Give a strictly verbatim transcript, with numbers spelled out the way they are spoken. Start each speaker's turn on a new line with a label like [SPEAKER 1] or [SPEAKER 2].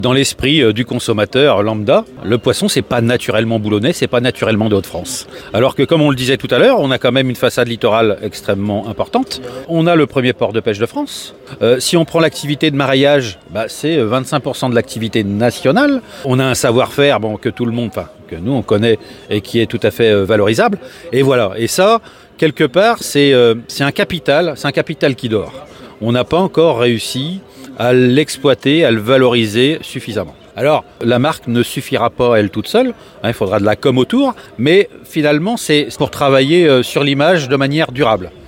[SPEAKER 1] Dans l'esprit euh, du consommateur lambda, le poisson, c'est pas naturellement boulonnais, c'est pas naturellement de Hauts-de-France. Alors que, comme on le disait tout à l'heure, on a quand même une façade littorale extrêmement importante. On a le premier port de pêche de France. Euh, si on prend l'activité de maraillage, bah, c'est vingt-cinq pour cent de l'activité nationale. On a un savoir-faire bon, que tout le monde, enfin, que nous on connaît et qui est tout à fait euh, valorisable. Et voilà. Et ça, quelque part, c'est, euh, c'est un capital, c'est un capital qui dort. On n'a pas encore réussi à l'exploiter, à le valoriser suffisamment. Alors, la marque ne suffira pas elle toute seule, hein, il faudra de la com autour, mais finalement, c'est pour travailler sur l'image de manière durable.